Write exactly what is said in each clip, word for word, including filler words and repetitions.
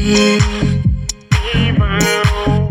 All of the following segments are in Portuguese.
você em vão.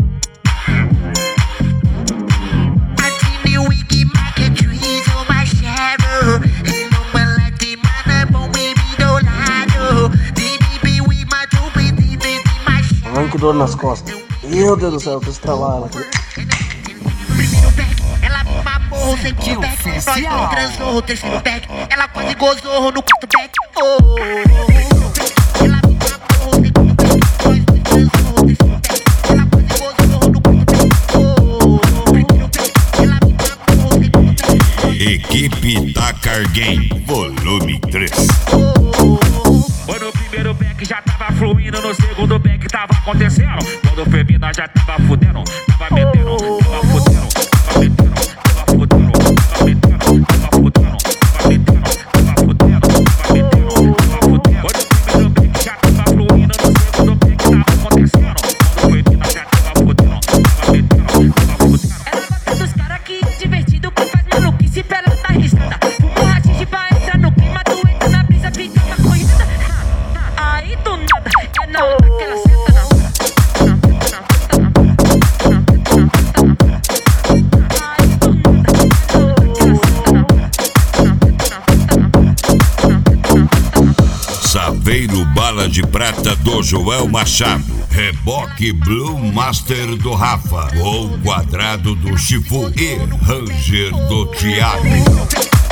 Assine o Wiki Market Trees ou my shadow. Hello, my lady, mana, bom baby do lado. D B B with my two baby, baby, my shadow. Ai, que dor nas costas. Meu Deus do céu, eu tô estralando aqui. Primeiro back, ela me mamou, segundo back, nós não transou, terceiro back, ela quase gozou no quarto back. Oh, ela me mamou, segundo back, nós não transou, terceiro back, ela quase gozou no quarto back. Oh, primeiro back, ela me mamou, segundo back. Equipe Dakar Game, volume três. Foi no primeiro back, já tava fluindo, no segundo back tava acontecendo. Quando foi vindo, já tava fudendo, tava metendo, tava fudendo, tava metendo, tava fudendo, tava metendo, tava fudendo, tava metendo, tava fudendo, tava metendo, tava fudendo. Foi no primeiro back, já tava fluindo, no segundo back tava acontecendo. Quando foi vindo, já tava fudendo, tava metendo, tava fudendo. Ela gosta dos caras que divertido, que faz maluquice pra ela tá arriscada. Fumo rachixe pra entrar no clima, tu entra na brisa, fica maconhada. Aí do nada, é na hora que ela senta na hora. Aí do nada, é na hora que ela senta na hora. Saveiro Bala de Prata do Joel Machado. Reboque Blue Master do Rafa. Gol Quadrado do Chifu e Ranger do Thiago.